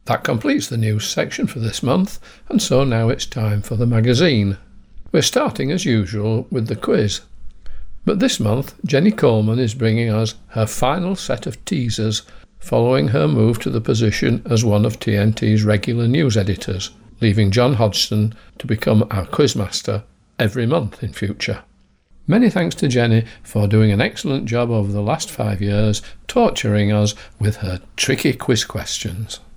That completes the news section for this month, and so now it's time for the magazine. We're starting as usual with the quiz. But this month, Jenny Coleman is bringing us her final set of teasers following her move to the position as one of TNT's regular news editors, leaving John Hodgson to become our quizmaster every month in future. Many thanks to Jenny for doing an excellent job over the last 5 years, torturing us with her tricky quiz questions.